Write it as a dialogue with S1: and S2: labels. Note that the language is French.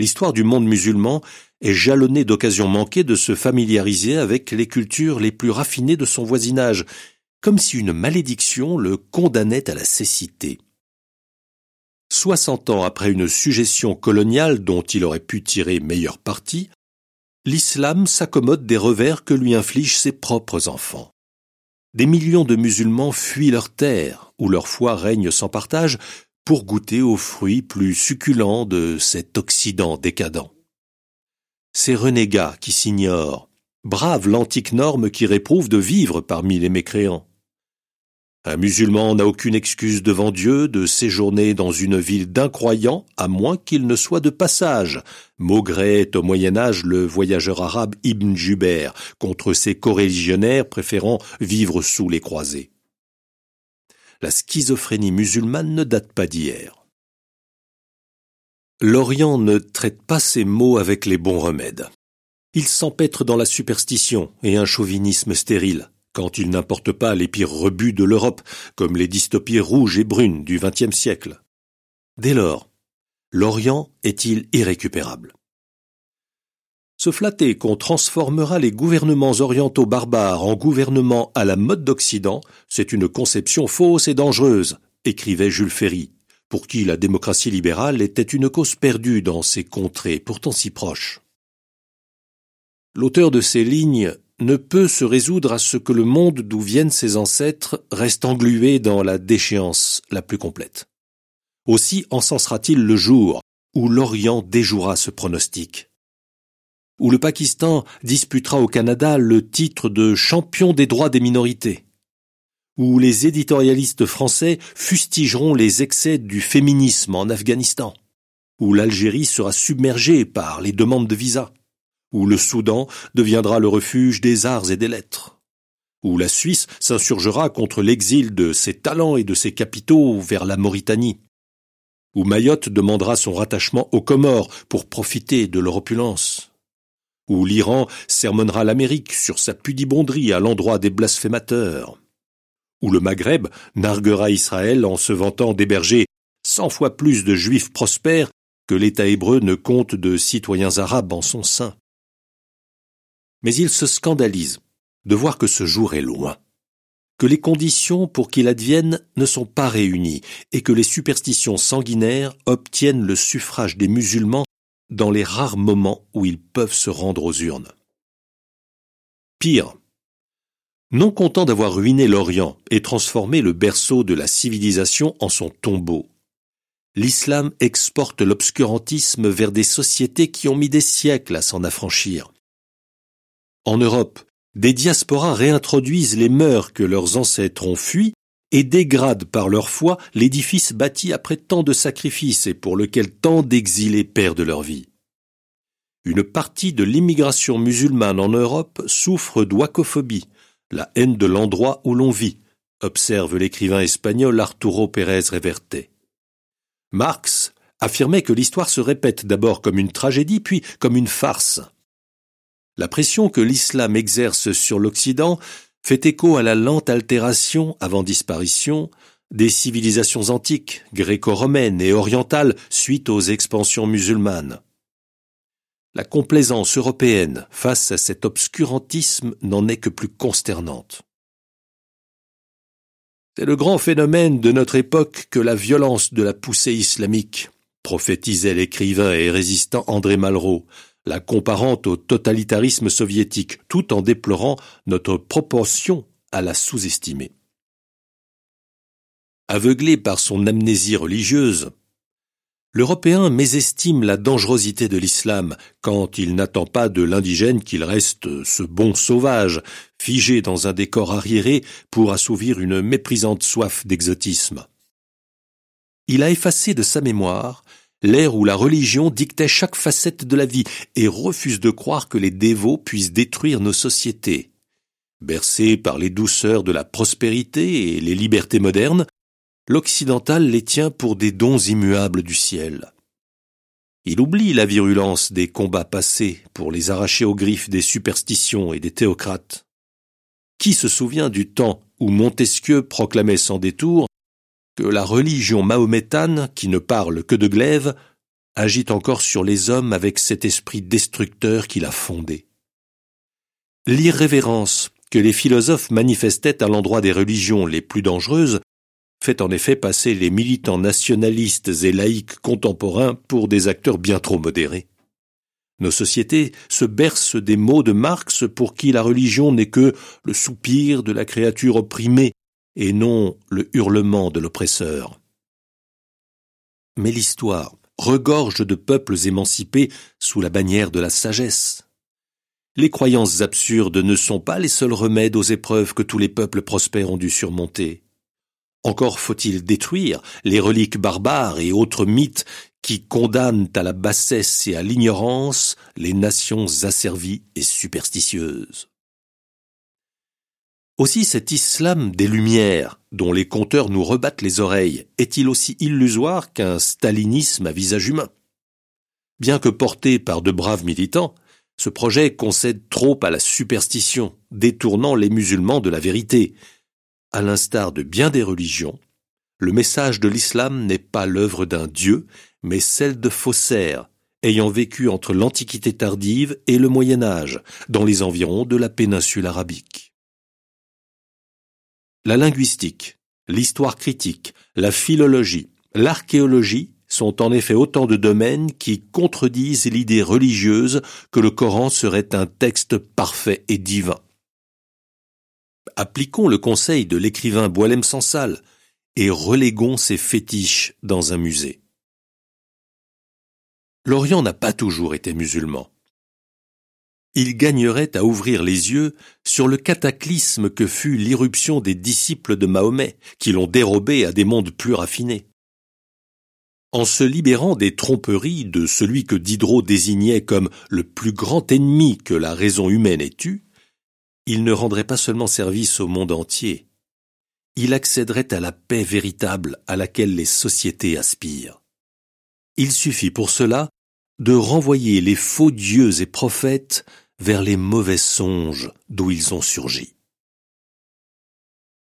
S1: l'histoire du monde musulman est jalonnée d'occasions manquées de se familiariser avec les cultures les plus raffinées de son voisinage, comme si une malédiction le condamnait à la cécité. 60 ans après une sujétion coloniale dont il aurait pu tirer meilleur parti, l'islam s'accommode des revers que lui infligent ses propres enfants. Des millions de musulmans fuient leur terre, où leur foi règne sans partage, pour goûter aux fruits plus succulents de cet Occident décadent. Ces renégats qui s'ignorent bravent l'antique norme qui réprouve de vivre parmi les mécréants. Un musulman n'a aucune excuse devant Dieu de séjourner dans une ville d'incroyants à moins qu'il ne soit de passage, maugréait au Moyen-Âge le voyageur arabe Ibn Juber contre ses coreligionnaires préférant vivre sous les croisés. La schizophrénie musulmane ne date pas d'hier. L'Orient ne traite pas ses maux avec les bons remèdes. Il s'empêtre dans la superstition et un chauvinisme stérile, quand il n'importe pas les pires rebuts de l'Europe, comme les dystopies rouges et brunes du XXe siècle. Dès lors, l'Orient est-il irrécupérable? Se flatter qu'on transformera les gouvernements orientaux barbares en gouvernements à la mode d'Occident, c'est une conception fausse et dangereuse, écrivait Jules Ferry, pour qui la démocratie libérale était une cause perdue dans ces contrées pourtant si proches. L'auteur de ces lignes ne peut se résoudre à ce que le monde d'où viennent ses ancêtres reste englué dans la déchéance la plus complète. Aussi encensera-t-il le jour où l'Orient déjouera ce pronostic, où le Pakistan disputera au Canada le titre de champion des droits des minorités, où les éditorialistes français fustigeront les excès du féminisme en Afghanistan, où l'Algérie sera submergée par les demandes de visa, où le Soudan deviendra le refuge des arts et des lettres, où la Suisse s'insurgera contre l'exil de ses talents et de ses capitaux vers la Mauritanie, où Mayotte demandera son rattachement aux Comores pour profiter de leur opulence, où l'Iran sermonnera l'Amérique sur sa pudibonderie à l'endroit des blasphémateurs, où le Maghreb narguera Israël en se vantant d'héberger 100 fois plus de juifs prospères que l'État hébreu ne compte de citoyens arabes en son sein. Mais il se scandalise de voir que ce jour est loin, que les conditions pour qu'il advienne ne sont pas réunies et que les superstitions sanguinaires obtiennent le suffrage des musulmans dans les rares moments où ils peuvent se rendre aux urnes. Pire, non content d'avoir ruiné l'Orient et transformé le berceau de la civilisation en son tombeau, l'islam exporte l'obscurantisme vers des sociétés qui ont mis des siècles à s'en affranchir. En Europe, des diasporas réintroduisent les mœurs que leurs ancêtres ont fuies et dégradent par leur foi l'édifice bâti après tant de sacrifices et pour lequel tant d'exilés perdent leur vie. Une partie de l'immigration musulmane en Europe souffre d'ouacophobie, la haine de l'endroit où l'on vit, observe l'écrivain espagnol Arturo Pérez Reverte. Marx affirmait que l'histoire se répète d'abord comme une tragédie, puis comme une farce. La pression que l'islam exerce sur l'Occident fait écho à la lente altération, avant disparition, des civilisations antiques, gréco-romaines et orientales suite aux expansions musulmanes. La complaisance européenne face à cet obscurantisme n'en est que plus consternante. C'est le grand phénomène de notre époque que la violence de la poussée islamique, prophétisait l'écrivain et résistant André Malraux, la comparant au totalitarisme soviétique, tout en déplorant notre propension à la sous-estimer. Aveuglé par son amnésie religieuse, l'Européen mésestime la dangerosité de l'islam quand il n'attend pas de l'indigène qu'il reste ce bon sauvage, figé dans un décor arriéré pour assouvir une méprisante soif d'exotisme. Il a effacé de sa mémoire l'ère où la religion dictait chaque facette de la vie et refuse de croire que les dévots puissent détruire nos sociétés. Bercé par les douceurs de la prospérité et les libertés modernes, l'occidental les tient pour des dons immuables du ciel. Il oublie la virulence des combats passés pour les arracher aux griffes des superstitions et des théocrates. Qui se souvient du temps où Montesquieu proclamait sans détour que la religion mahométane, qui ne parle que de glaive, agit encore sur les hommes avec cet esprit destructeur qu'il a fondé. L'irrévérence que les philosophes manifestaient à l'endroit des religions les plus dangereuses fait en effet passer les militants nationalistes et laïcs contemporains pour des acteurs bien trop modérés. Nos sociétés se bercent des mots de Marx pour qui la religion n'est que le soupir de la créature opprimée et non le hurlement de l'oppresseur. Mais l'histoire regorge de peuples émancipés sous la bannière de la sagesse. Les croyances absurdes ne sont pas les seuls remèdes aux épreuves que tous les peuples prospères ont dû surmonter. Encore faut-il détruire les reliques barbares et autres mythes qui condamnent à la bassesse et à l'ignorance les nations asservies et superstitieuses. Aussi cet islam des Lumières, dont les conteurs nous rebattent les oreilles, est-il aussi illusoire qu'un stalinisme à visage humain. Bien que porté par de braves militants, ce projet concède trop à la superstition, détournant les musulmans de la vérité. À l'instar de bien des religions, le message de l'islam n'est pas l'œuvre d'un dieu, mais celle de faussaires, ayant vécu entre l'Antiquité tardive et le Moyen Âge, dans les environs de la péninsule arabique. La linguistique, l'histoire critique, la philologie, l'archéologie sont en effet autant de domaines qui contredisent l'idée religieuse que le Coran serait un texte parfait et divin. Appliquons le conseil de l'écrivain Boualem Sansal et reléguons ces fétiches dans un musée. L'Orient n'a pas toujours été musulman. Il gagnerait à ouvrir les yeux sur le cataclysme que fut l'irruption des disciples de Mahomet, qui l'ont dérobé à des mondes plus raffinés. En se libérant des tromperies de celui que Diderot désignait comme le plus grand ennemi que la raison humaine ait eu, il ne rendrait pas seulement service au monde entier, il accéderait à la paix véritable à laquelle les sociétés aspirent. Il suffit pour cela de renvoyer les faux dieux et prophètes vers les mauvais songes d'où ils ont surgi.